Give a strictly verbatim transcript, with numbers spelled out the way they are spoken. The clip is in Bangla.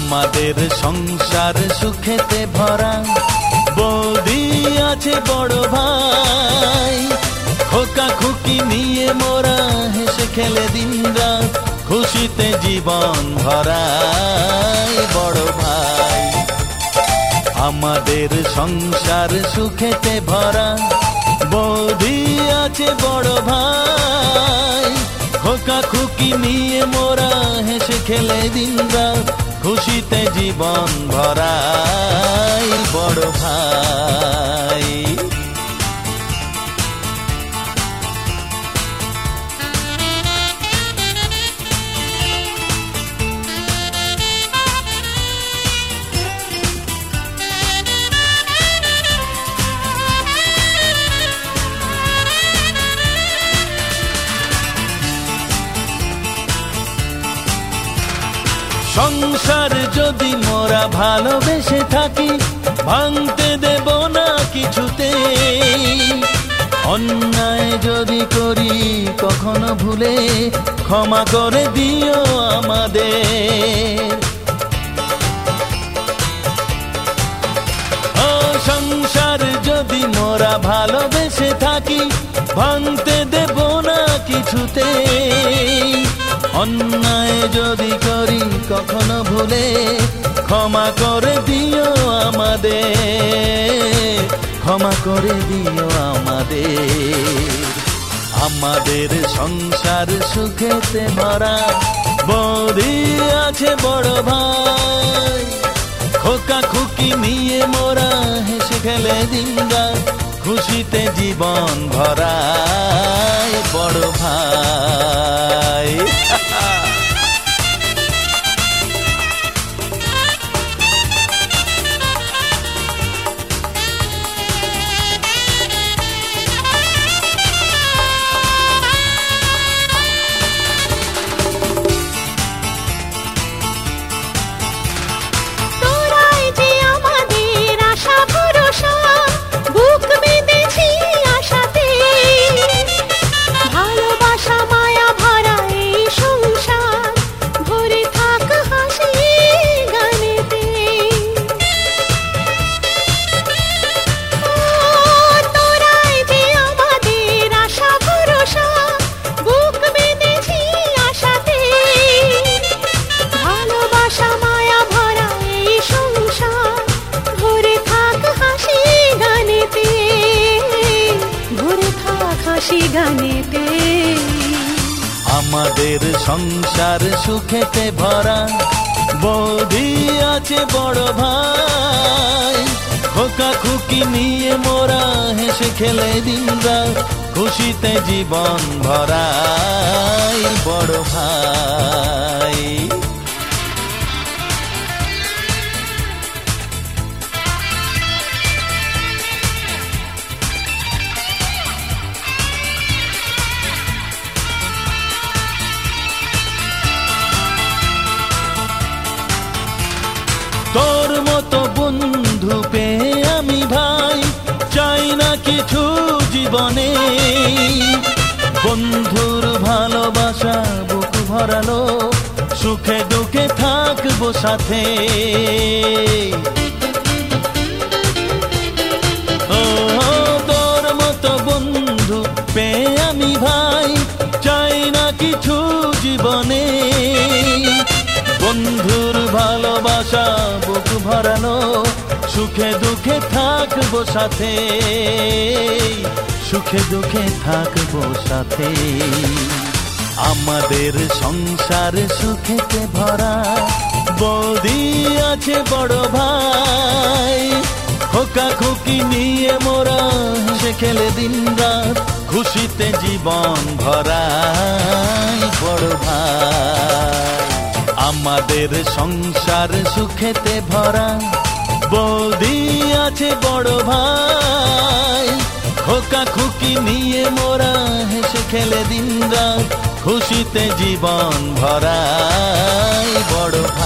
আমাদের সংসার সুখেতে ভরা, বৌদি আছে বড় ভাই, খোকা খুকি নিয়ে মোরা হেসে খেলে দিন রাত, খুশিতে জীবন ভরাই বড় ভাই। আমাদের সংসার সুখেতে ভরা, বৌদি আছে বড় ভাই, খোকা খুকি নিয়ে মোরা হেসে খেলে দিন রাত, খুশিতে জীবন ভরাই বড় ভাই। সংসার যদি মোরা ভালোবেসে থাকি, ভাঙতে দেব না কিছুতে, অন্যায় যদি করি কখনো ভুলে, ক্ষমা করে দিও আমাদের। ও সংসার যদি মোরা ভালোবেসে থাকি, ভাঙতে দেব না কিছুতে, অন্যায় যদি করি কখনো ভুলে, ক্ষমা করে দিও আমাদের, ক্ষমা করে দিও আমাদের। আমাদের সংসার সুখেতে ভরা, বৌদি আছে বড় ভাই, খোকা খুকি নিয়ে মোরা হেসে খেলে দিন রাত, খুশিতে জীবন ভরাই বড় ভাই। আমাদের সংসার সুখেতে ভরা, বৌদি আছে বড় ভাই, খোকা খুকি নিয়ে মোরা হেসে খেলে দিন রাত, খুশিতে জীবন ভরাই বড় ভাই। তোর মতো বন্ধু পেয়ে আমি ভাই, চাই না কিছু জীবনে, বন্ধুর ভালোবাসা বুক ভরালো, সুখে দুঃখে থাকবো সাথে। ও তোর মতো বন্ধু পেয়ে আমি ভাই, চাই না কিছু জীবনে, বন্ধুর ভালোবাসা বুক ভরানো, সুখে দুঃখে থাকবো সাথে, সুখে দুঃখে থাকবো সাথে। আমাদের সংসার সুখেতে ভরা, বৌদি আছে বড় ভাই, খোকা খুকি নিয়ে মোরা হেসে খেলে দিন রাত, খুশিতে জীবন ভরাই বড় ভাই। আমাদের সংসার সুখেতে ভরা, বৌদি আছে বড় ভাই, খোকা খুকি নিয়ে মোরা হেসে খেলে দিন রাত, খুশিতে জীবন ভরাই বড় ভাই।